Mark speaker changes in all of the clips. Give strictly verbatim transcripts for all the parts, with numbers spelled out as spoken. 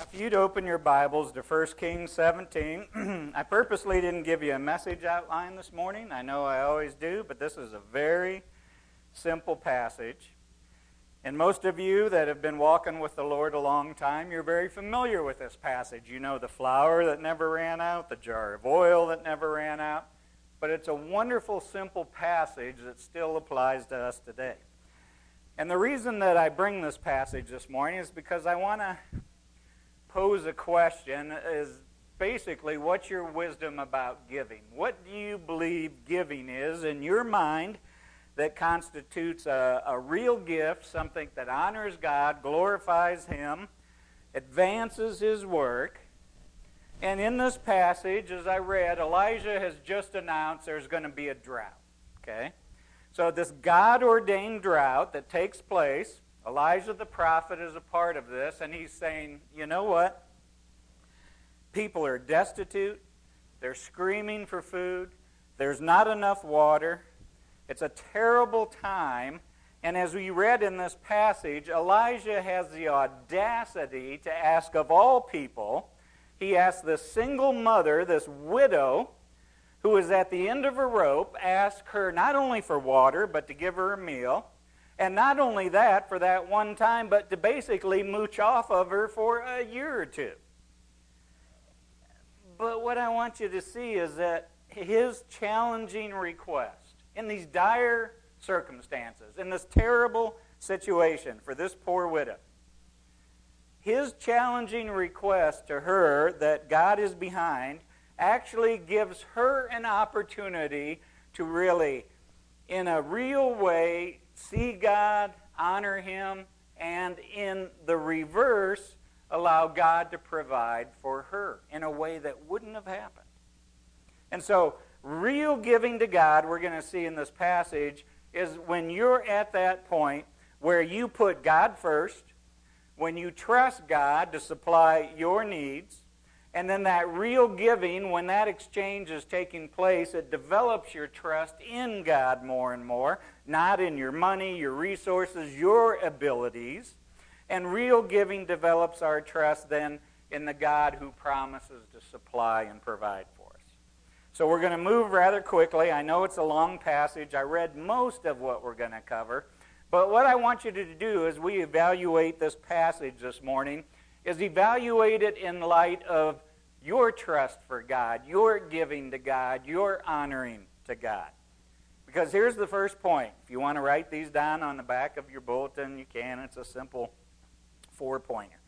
Speaker 1: If you'd open your Bibles to First Kings seventeen, I purposely didn't give you a message outline this morning. I know I always do, but this is a very simple passage. And most of you that have been walking with the Lord a long time, you're very familiar with this passage. You know the flour that never ran out, the jar of oil that never ran out. But it's a wonderful, simple passage that still applies to us today. And the reason that I bring this passage this morning is because I want to pose a question, is basically, what's your wisdom about giving? What do you believe giving is in your mind that constitutes a, a real gift, something that honors God, glorifies Him, advances His work? And in this passage, as I read, Elijah has just announced there's going to be a drought. Okay? So this God-ordained drought that takes place, Elijah the prophet is a part of this, and he's saying, you know what? People are destitute. They're screaming for food. There's not enough water. It's a terrible time. And as we read in this passage, Elijah has the audacity to ask of all people. He asks this single mother, this widow, who is at the end of a rope, ask her not only for water, but to give her a meal. And not only that, for that one time, but to basically mooch off of her for a year or two. But what I want you to see is that his challenging request, in these dire circumstances, in this terrible situation for this poor widow, his challenging request to her that God is behind actually gives her an opportunity to really, in a real way, see God, honor Him, and in the reverse, allow God to provide for her in a way that wouldn't have happened. And so, real giving to God, we're going to see in this passage, is when you're at that point where you put God first, when you trust God to supply your needs, and then that real giving, when that exchange is taking place, it develops your trust in God more and more, not in your money, your resources, your abilities. And real giving develops our trust then in the God who promises to supply and provide for us. So we're going to move rather quickly. I know it's a long passage. I read most of what we're going to cover. But what I want you to do as we evaluate this passage this morning is evaluate it in light of your trust for God, your giving to God, your honoring to God. Because here's the first point. If you want to write these down on the back of your bulletin, you can. It's a simple four-pointer.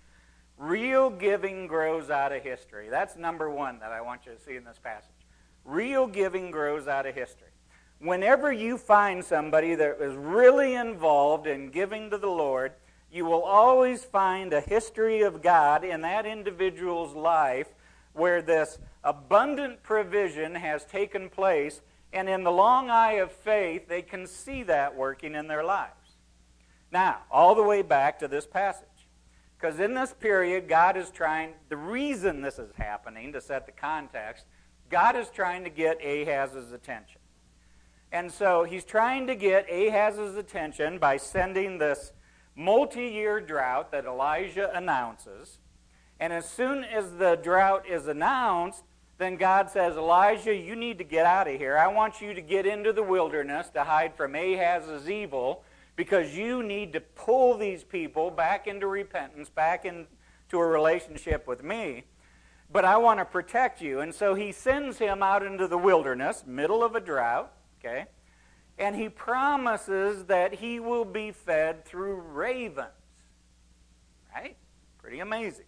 Speaker 1: Real giving grows out of history. That's number one that I want you to see in this passage. Real giving grows out of history. Whenever you find somebody that is really involved in giving to the Lord, you will always find a history of God in that individual's life where this abundant provision has taken place, and in the long eye of faith, they can see that working in their lives. Now, all the way back to this passage. Because in this period, God is trying, the reason this is happening, to set the context, God is trying to get Ahaz's attention. And so he's trying to get Ahaz's attention by sending this multi-year drought that Elijah announces. And as soon as the drought is announced, then God says, Elijah, you need to get out of here. I want you to get into the wilderness to hide from Ahaz's evil, because you need to pull these people back into repentance, back into a relationship with me. But I want to protect you. And so he sends him out into the wilderness, middle of a drought, okay? And he promises that he will be fed through ravens. Right? Pretty amazing.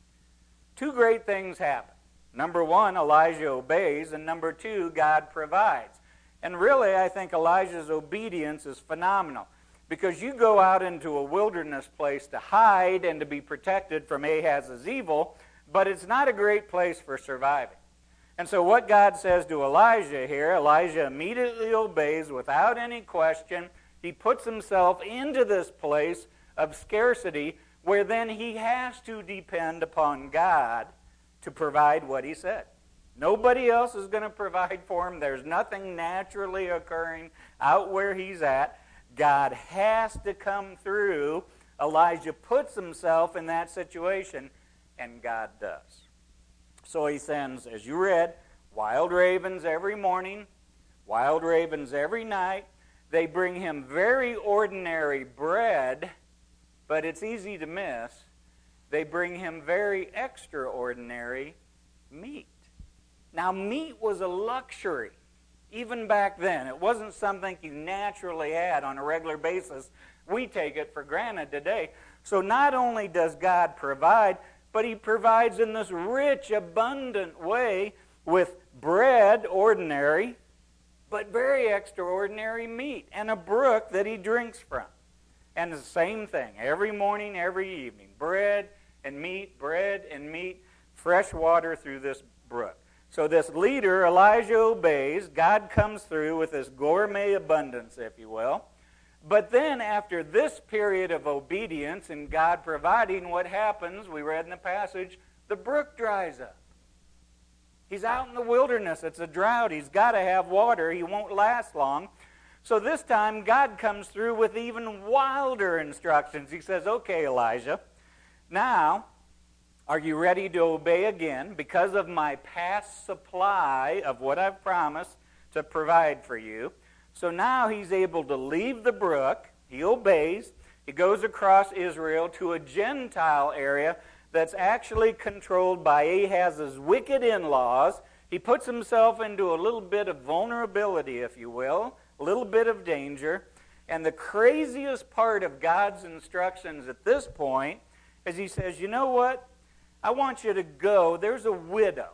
Speaker 1: Two great things happen. Number one, Elijah obeys, and number two, God provides. And really, I think Elijah's obedience is phenomenal, because you go out into a wilderness place to hide and to be protected from Ahaz's evil, but it's not a great place for surviving. And so what God says to Elijah here, Elijah immediately obeys without any question. He puts himself into this place of scarcity where then he has to depend upon God to provide what he said. Nobody else is going to provide for him. There's nothing naturally occurring out where he's at. God has to come through. Elijah puts himself in that situation. and God does. So he sends, as you read, wild ravens every morning, wild ravens every night. They bring him very ordinary bread, but it's easy to miss. They bring him very extraordinary meat. Now, meat was a luxury, even back then. It wasn't something you naturally had on a regular basis. We take it for granted today. So not only does God provide, but he provides in this rich, abundant way with bread, ordinary, but very extraordinary meat, and a brook that he drinks from. And the same thing, every morning, every evening, bread and meat, bread and meat, fresh water through this brook. So this leader, Elijah, obeys. God comes through with this gourmet abundance, if you will. But then after this period of obedience and God providing, what happens? We read in the passage, the brook dries up. He's out in the wilderness. It's a drought. He's got to have water. He won't last long. So this time, God comes through with even wilder instructions. He says, okay, Elijah, now, are you ready to obey again? Because of my past supply of what I've promised to provide for you. So now he's able to leave the brook. He obeys. He goes across Israel to a Gentile area that's actually controlled by Ahaz's wicked in-laws. He puts himself into a little bit of vulnerability, if you will, a little bit of danger. And the craziest part of God's instructions at this point is he says, you know what? I want you to go. There's a widow.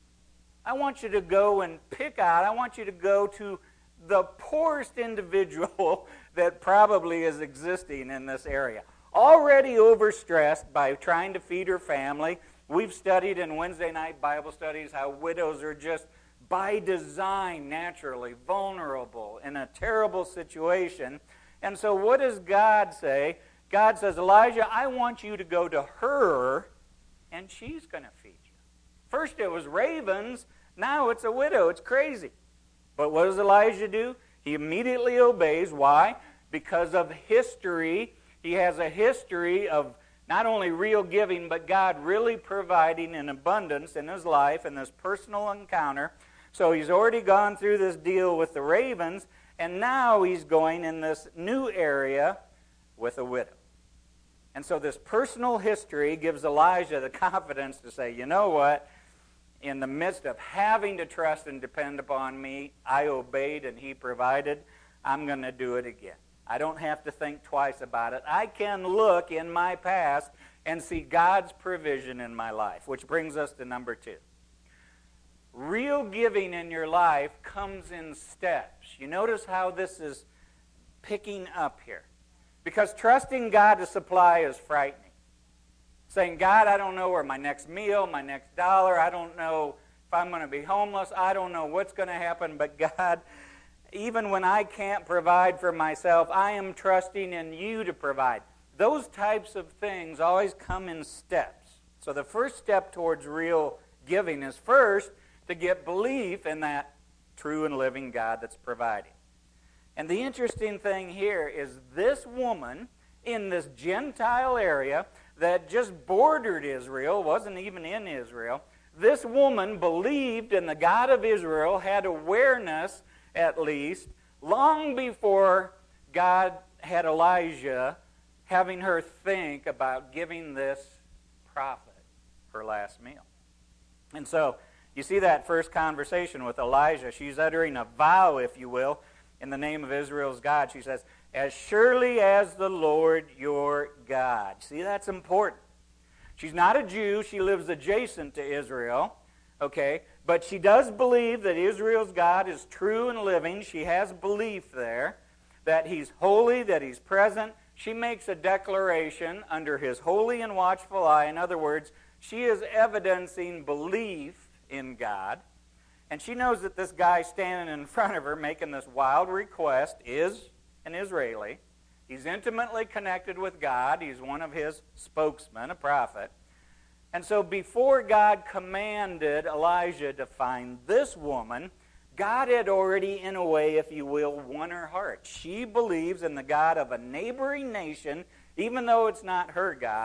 Speaker 1: I want you to go and pick out. I want you to go to the poorest individual that probably is existing in this area. Already overstressed by trying to feed her family. We've studied in Wednesday night Bible studies how widows are just by design naturally vulnerable in a terrible situation. And so what does God say? God says, Elijah, I want you to go to her and she's going to feed you. First it was ravens, now it's a widow. It's crazy. But what does Elijah do? He immediately obeys. Why? Because of history. He has a history of not only real giving, but God really providing in abundance in his life in this personal encounter. So he's already gone through this deal with the ravens, and now he's going in this new area with a widow. And so this personal history gives Elijah the confidence to say, you know what? In the midst of having to trust and depend upon me, I obeyed and he provided. I'm going to do it again. I don't have to think twice about it. I can look in my past and see God's provision in my life, which brings us to number two. Real giving in your life comes in steps. You notice how this is picking up here. Because trusting God to supply is frightening. Saying, God, I don't know where my next meal, my next dollar, I don't know if I'm going to be homeless, I don't know what's going to happen, but God, even when I can't provide for myself, I am trusting in you to provide. Those types of things always come in steps. So the first step towards real giving is first to get belief in that true and living God that's providing. And the interesting thing here is this woman in this Gentile area that just bordered Israel, wasn't even in Israel, this woman believed in the God of Israel, had awareness at least, long before God had Elijah having her think about giving this prophet her last meal. And so, you see that first conversation with Elijah. She's uttering a vow, if you will, in the name of Israel's God. She says, as surely as the Lord your God. See, that's important. She's not a Jew. She lives adjacent to Israel. Okay? But she does believe that Israel's God is true and living. She has belief there that he's holy, that he's present. She makes a declaration under his holy and watchful eye. In other words, she is evidencing belief in God. And she knows that this guy standing in front of her making this wild request is an Israeli. He's intimately connected with God. He's one of his spokesmen, a prophet. And so before God commanded Elijah to find this woman, God had already, in a way, if you will, won her heart. She believes in the God of a neighboring nation, even though it's not her God.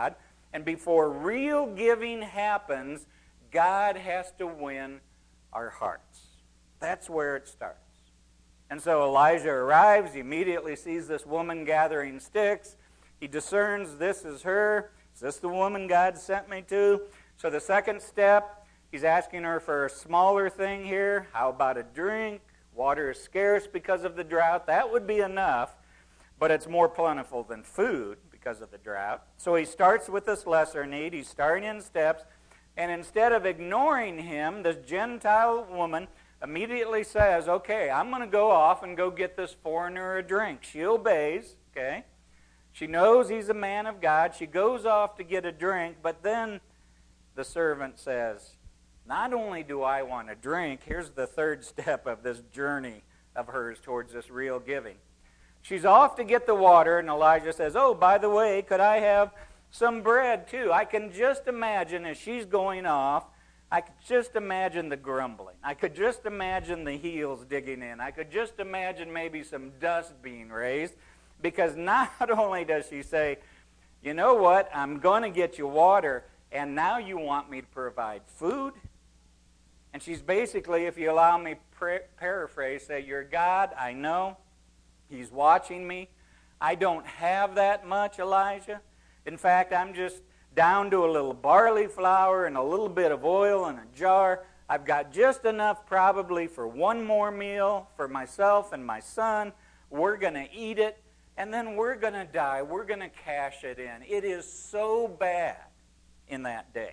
Speaker 1: And before real giving happens, God has to win our hearts. That's where it starts. And so Elijah arrives. He immediately sees this woman gathering sticks. He discerns this is her. Is this the woman God sent me to? So the second step, he's asking her for a smaller thing here. How about a drink? Water is scarce because of the drought. That would be enough, but it's more plentiful than food because of the drought. So he starts with this lesser need. He's starting in steps. And instead of ignoring him, this Gentile woman immediately says, okay, I'm going to go off and go get this foreigner a drink. She obeys, okay? She knows he's a man of God. She goes off to get a drink, but then the servant says, not only do I want a drink, here's the third step of this journey of hers towards this real giving. She's off to get the water, and Elijah says, oh, by the way, could I have some bread too? I can just imagine as she's going off, I could just imagine the grumbling. I could just imagine the heels digging in. I could just imagine maybe some dust being raised, because not only does she say, you know what, I'm going to get you water, and now you want me to provide food? And she's basically, if you allow me to paraphrase, say, you're God, I know. He's watching me. I don't have that much, Elijah. In fact, I'm just down to a little barley flour and a little bit of oil in a jar. I've got just enough probably for one more meal for myself and my son. We're going to eat it, and then we're going to die. We're going to cash it in. It is so bad in that day.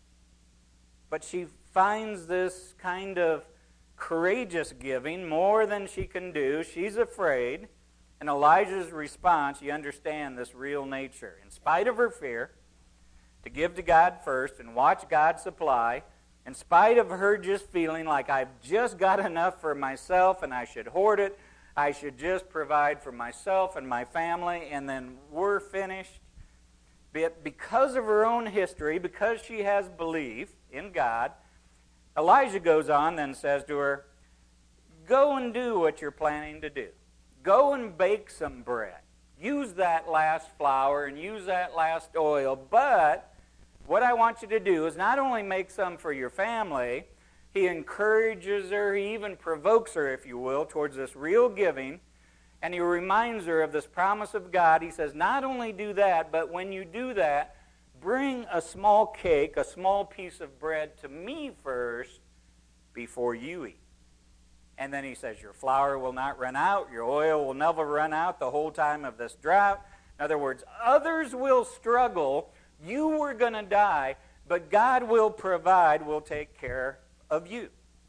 Speaker 1: But she finds this kind of courageous giving more than she can do. She's afraid. And Elijah's response, you understand this real nature. In spite of her fear, to give to God first and watch God supply, in spite of her just feeling like I've just got enough for myself and I should hoard it, I should just provide for myself and my family, and then we're finished. But because of her own history, because she has belief in God, Elijah goes on and says to her, go and do what you're planning to do. Go and bake some bread. Use that last flour and use that last oil, but what I want you to do is not only make some for your family, he encourages her, he even provokes her, if you will, towards this real giving, and he reminds her of this promise of God. He says, not only do that, but when you do that, bring a small cake, a small piece of bread to me first before you eat. And then he says, your flour will not run out, your oil will never run out the whole time of this drought. In other words, others will struggle, you were going to die, but God will provide, will take care of you.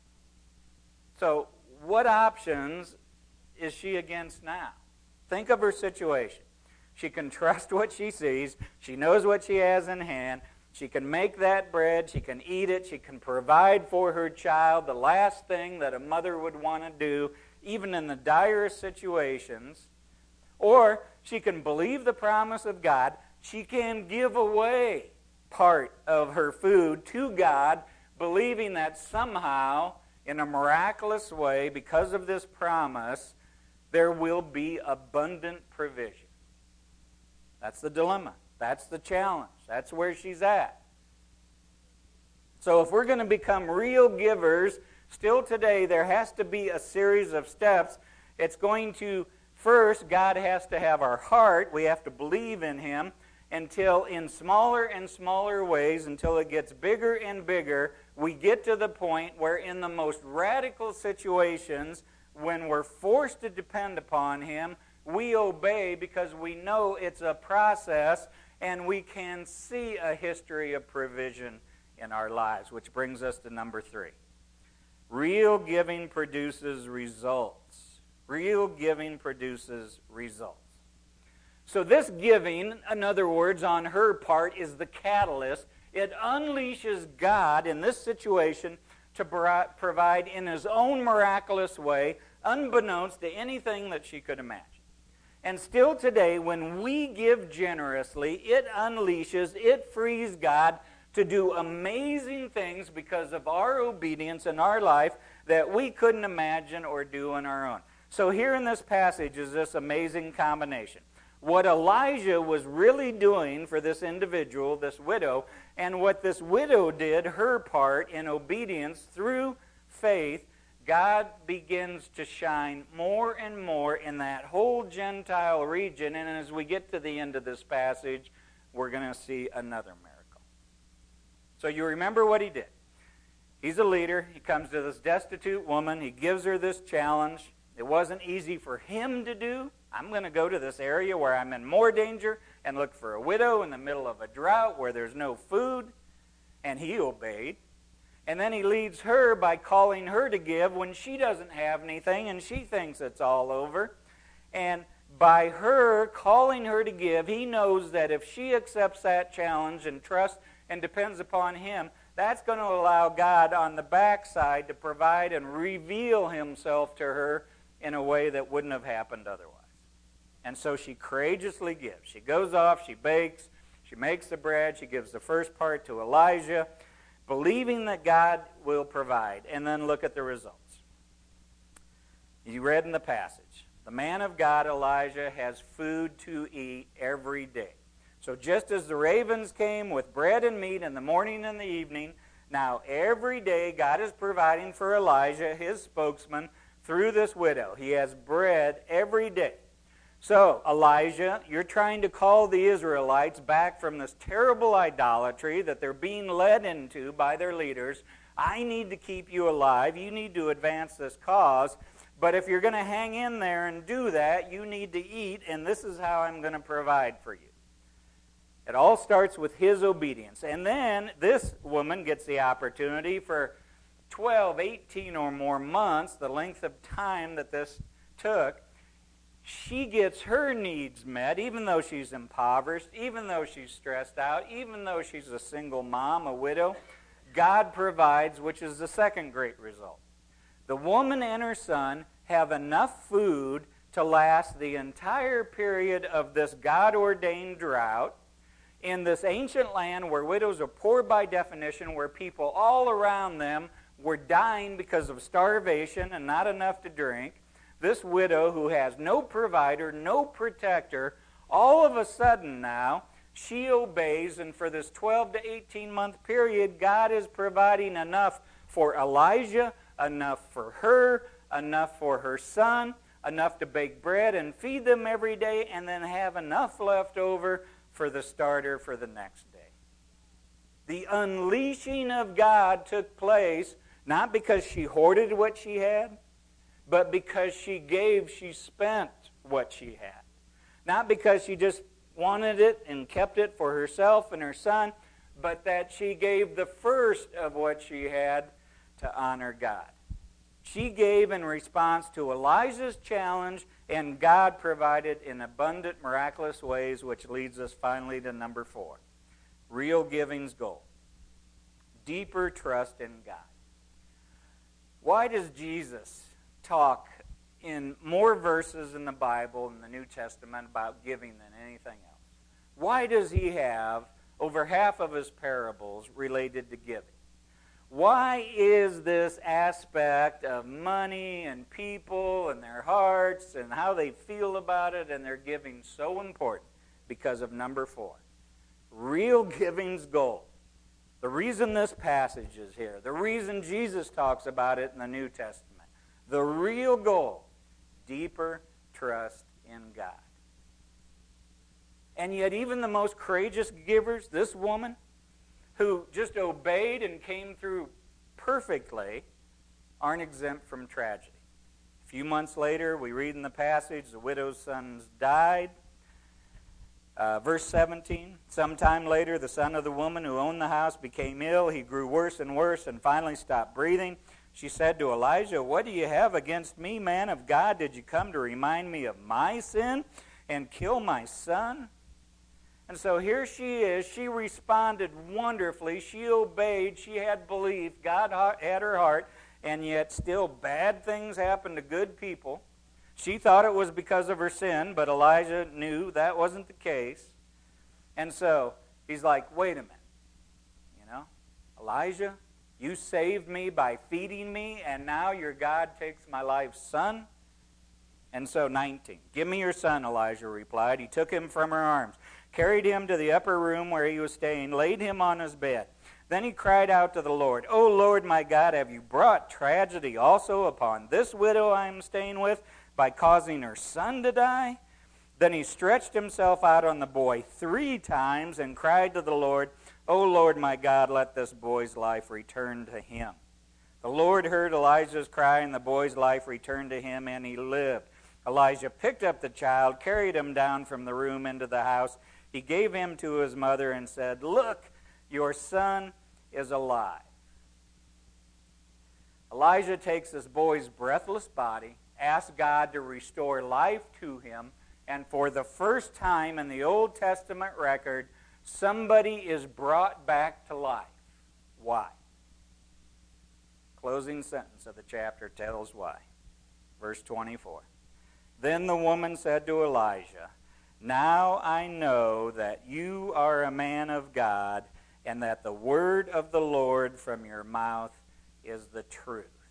Speaker 1: So what options is she against now? Think of her situation. She can trust what she sees. She knows what she has in hand. She can make that bread. She can eat it. She can provide for her child, the last thing that a mother would want to do, even in the direst situations. Or she can believe the promise of God. She can give away part of her food to God, believing that somehow, in a miraculous way, because of this promise, there will be abundant provision. That's the dilemma. That's the challenge. That's where she's at. So if we're going to become real givers, still today there has to be a series of steps. It's going to, first, God has to have our heart. We have to believe in Him until in smaller and smaller ways, until it gets bigger and bigger, we get to the point where in the most radical situations, when we're forced to depend upon Him, we obey because we know it's a process and we can see a history of provision in our lives, which brings us to number three. Real giving produces results. Real giving produces results. So this giving, in other words, on her part, is the catalyst. It unleashes God in this situation to provide in His own miraculous way, unbeknownst to anything that she could imagine. And still today, when we give generously, it unleashes, it frees God to do amazing things because of our obedience in our life that we couldn't imagine or do on our own. So here in this passage is this amazing combination. what Elijah was really doing for this individual, this widow, and what this widow did, her part in obedience through faith, God begins to shine more and more in that whole Gentile region. And as we get to the end of this passage, we're going to see another miracle. So you remember what he did. He's a leader. He comes to this destitute woman. He gives her this challenge. It wasn't easy for him to do. I'm going to go to this area where I'm in more danger and look for a widow in the middle of a drought where there's no food. And he obeyed. And then he leads her by calling her to give when she doesn't have anything and she thinks it's all over. And by her calling her to give, he knows that if she accepts that challenge and trusts and depends upon him, that's going to allow God on the backside to provide and reveal himself to her in a way that wouldn't have happened otherwise. And so she courageously gives. She goes off, she bakes, she makes the bread, she gives the first part to Elijah, believing that God will provide. And then look at the results. You read in the passage, the man of God, Elijah, has food to eat every day. So just as the ravens came with bread and meat in the morning and the evening, now every day God is providing for Elijah, his spokesman, through this widow. He has bread every day. So, Elijah, you're trying to call the Israelites back from this terrible idolatry that they're being led into by their leaders. I need to keep you alive. You need to advance this cause. But if you're going to hang in there and do that, you need to eat, and this is how I'm going to provide for you. It all starts with his obedience. And then this woman gets the opportunity for twelve, eighteen or more months, the length of time that this took. She gets her needs met, even though she's impoverished, even though she's stressed out, even though she's a single mom, a widow. God provides, which is the second great result. The woman and her son have enough food to last the entire period of this God-ordained drought in this ancient land where widows are poor by definition, where people all around them were dying because of starvation and not enough to drink. This widow who has no provider, no protector, all of a sudden now, she obeys, and for this twelve to eighteen month period, God is providing enough for Elijah, enough for her, enough for her son, enough to bake bread and feed them every day, and then have enough left over for the starter for the next day. The unleashing of God took place not because she hoarded what she had, but because she gave, she spent what she had. Not because she just wanted it and kept it for herself and her son, but that she gave the first of what she had to honor God. She gave in response to Elijah's challenge, and God provided in abundant, miraculous ways, which leads us finally to number four. Real giving's goal. Deeper trust in God. Why does Jesus talk in more verses in the Bible in the New Testament about giving than anything else? Why does he have over half of his parables related to giving? Why is this aspect of money and people and their hearts and how they feel about it and their giving so important? Because of number four. Real giving's goal. The reason this passage is here, the reason Jesus talks about it in the New Testament, the real goal, deeper trust in God. And yet even the most courageous givers, this woman, who just obeyed and came through perfectly, aren't exempt from tragedy. A few months later, we read in the passage, the widow's sons died. Uh, verse seventeen, sometime later, the son of the woman who owned the house became ill. He grew worse and worse and finally stopped breathing. She said to Elijah, "What do you have against me, man of God? Did you come to remind me of my sin and kill my son?" And so here she is. She responded wonderfully. She obeyed. She had belief. God had her heart. And yet still bad things happen to good people. She thought it was because of her sin, but Elijah knew that wasn't the case. And so he's like, wait a minute. You know, Elijah, you saved me by feeding me, and now your God takes my life's son? And so, nineteen, "Give me your son," Elijah replied. He took him from her arms, carried him to the upper room where he was staying, laid him on his bed. Then he cried out to the Lord, "O Lord my God, have you brought tragedy also upon this widow I am staying with by causing her son to die?" Then he stretched himself out on the boy three times and cried to the Lord, "O Lord my God, let this boy's life return to him." The Lord heard Elijah's cry, and the boy's life returned to him, and he lived. Elijah picked up the child, carried him down from the room into the house. He gave him to his mother and said, "Look, your son is alive." Elijah takes this boy's breathless body, asks God to restore life to him, and for the first time in the Old Testament record, somebody is brought back to life. Why? Closing sentence of the chapter tells why. Verse twenty-four. "Then the woman said to Elijah, 'Now I know that you are a man of God, and that the word of the Lord from your mouth is the truth.'"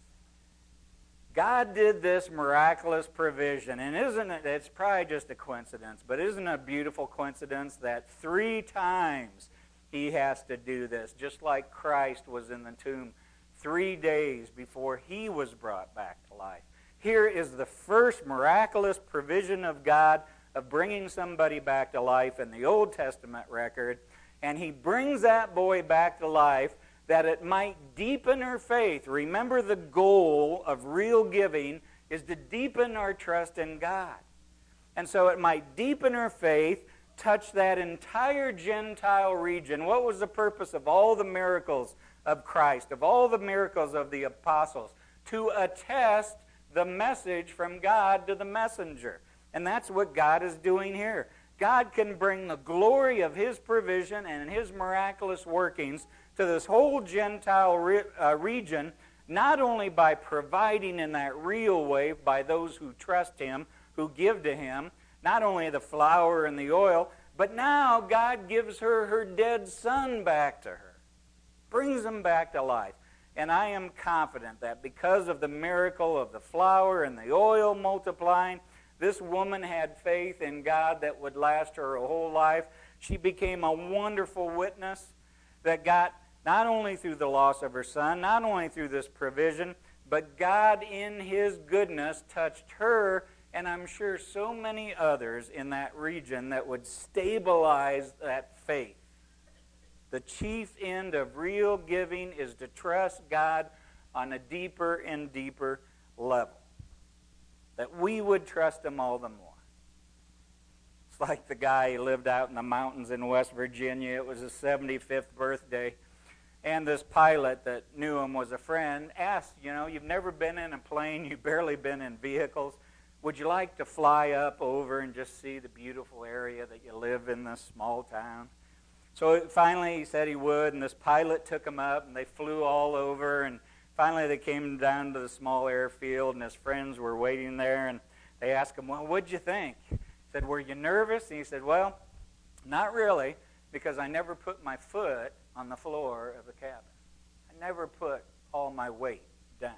Speaker 1: God did this miraculous provision, and isn't it, it's probably just a coincidence, but isn't it a beautiful coincidence that three times he has to do this, just like Christ was in the tomb three days before he was brought back to life. Here is the first miraculous provision of God of bringing somebody back to life in the Old Testament record, and he brings that boy back to life that it might deepen her faith. Remember, the goal of real giving is to deepen our trust in God. And so it might deepen her faith, touch that entire Gentile region. What was the purpose of all the miracles of Christ, of all the miracles of the apostles? To attest the message from God to the messenger. And that's what God is doing here. God can bring the glory of his provision and his miraculous workings to this whole Gentile re- uh, region, not only by providing in that real way by those who trust him, who give to him, not only the flour and the oil, but now God gives her her dead son back to her, brings him back to life. And I am confident that because of the miracle of the flour and the oil multiplying, this woman had faith in God that would last her a whole life. She became a wonderful witness that got, not only through the loss of her son, not only through this provision, but God in his goodness touched her, and I'm sure so many others in that region that would stabilize that faith. The chief end of real giving is to trust God on a deeper and deeper level. That we would trust him all the more. It's like the guy who lived out in the mountains in West Virginia. It was his seventy-fifth birthday. And this pilot that knew him was a friend, asked, you know, you've never been in a plane, you've barely been in vehicles. Would you like to fly up over and just see the beautiful area that you live in, this small town? So finally he said he would, and this pilot took him up, and they flew all over, and finally they came down to the small airfield, and his friends were waiting there, and they asked him, well, what'd you think? He said, were you nervous? And he said, well, not really, because I never put my foot on the floor of the cabin. I never put all my weight down.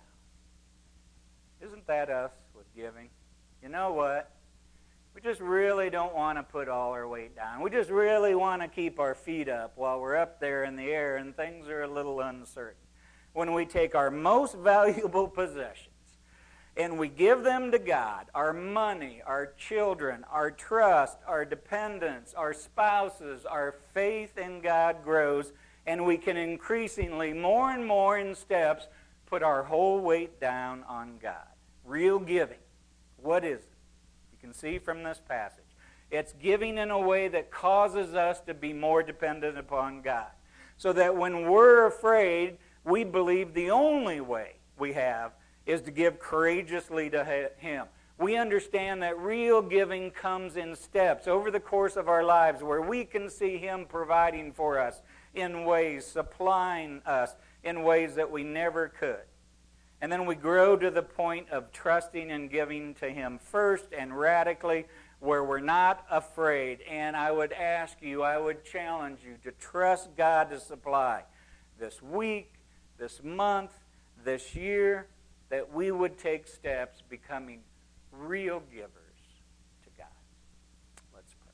Speaker 1: Isn't that us with giving? You know what? We just really don't want to put all our weight down. We just really want to keep our feet up while we're up there in the air and things are a little uncertain. When we take our most valuable possessions and we give them to God, our money, our children, our trust, our dependence, our spouses, our faith in God grows, and we can increasingly, more and more in steps, put our whole weight down on God. Real giving. What is it? You can see from this passage. It's giving in a way that causes us to be more dependent upon God. So that when we're afraid, we believe the only way we have is to give courageously to him. We understand that real giving comes in steps over the course of our lives where we can see him providing for us in ways, supplying us in ways that we never could. And then we grow to the point of trusting and giving to him first and radically where we're not afraid. And I would ask you, I would challenge you to trust God to supply this week, this month, this year, that we would take steps becoming real givers to God. Let's pray.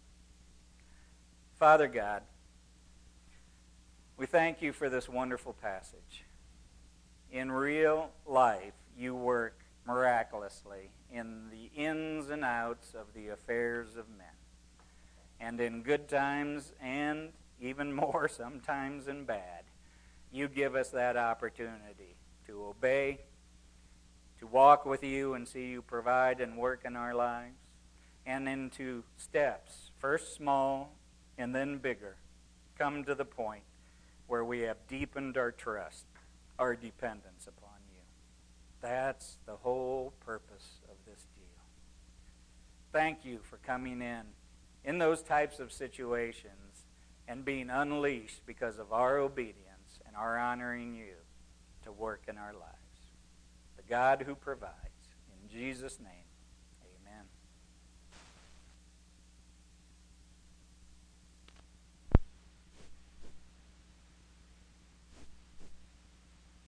Speaker 1: Father God, we thank you for this wonderful passage. In real life, you work miraculously in the ins and outs of the affairs of men. And in good times, and even more sometimes in bad, you give us that opportunity to obey, to walk with you and see you provide and work in our lives, and into steps, first small and then bigger, come to the point where we have deepened our trust, our dependence upon you. That's the whole purpose of this deal. Thank you for coming in in those types of situations and being unleashed because of our obedience and our honoring you to work in our lives. The God who provides. In Jesus' name.